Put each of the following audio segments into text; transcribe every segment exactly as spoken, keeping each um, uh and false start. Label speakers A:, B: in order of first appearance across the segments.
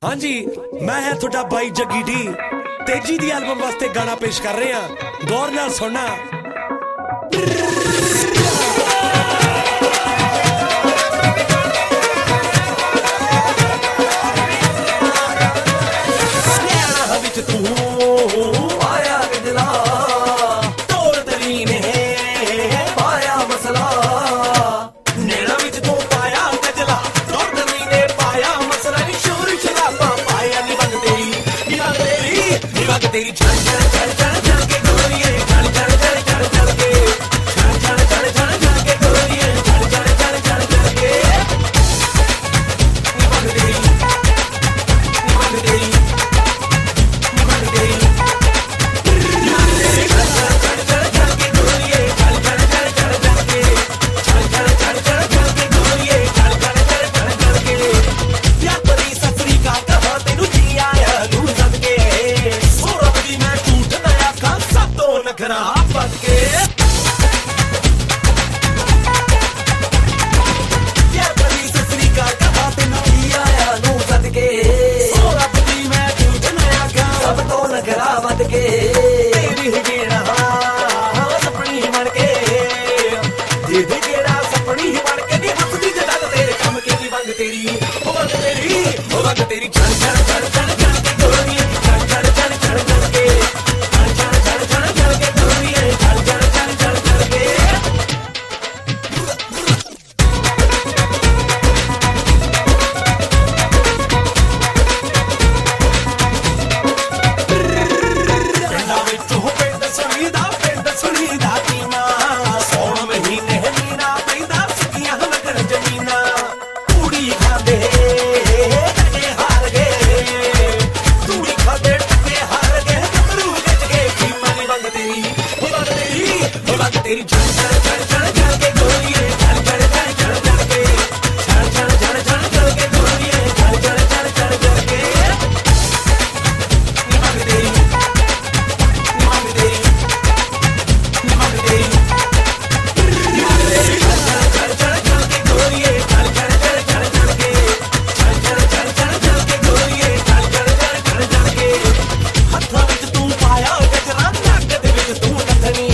A: हाँ जी, मैं है तुहाडा बाई जग्गी डी। तेजी दी एल्बम वास्ते गाना पेश कर रहे हैं, गौर नाल सुनना। तेरी चल चल चल चल चल के गोरिये चल चल चल चल चल के चल चल चल चल चल के गोरिये चल चल चल चल चल के निभाग तेरी निभाग तेरी निभाग तेरी चल चल चल चल चल के गोरिये चल चल चल चल चल के चल चल चल चल चल के गोरिये चल चल चल चल चल के या परी ससरी का कहा तेनू जी आया नू सदके नखरा पद के यार बड़ी ससरी का कहा तेनू जी आया नू सदके सोरा बदी मैं झूठ नया गा सब तो नखरा पद के तेरी गेड़ा सपनी बन के दीदी गेड़ा सपनी बन के दी हंसदी जदा तेरे काम के दी वंग तेरी ओ वंग तेरी ओ वंग तेरी चल चल चल चल चल के गोरी चल चल चल चल चल के तेरी चल चल चल चल चल के गोरिये चल चल चल चल चल के चल चल चल चल चल के गोरिये चल चल चल चल चल के निभाग तेरी निभाग तेरी निभाग तेरी चल चल चल चल चल के गोरिये चल चल चल चल चल के चल चल चल चल चल के गोरिये चल चल चल चल चल के हत्थां विच तू पाया गजरा नक दे विच तू नथनी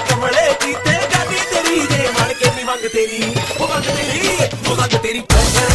A: तेरी, वो वंग तेरी, वो वंग तेरी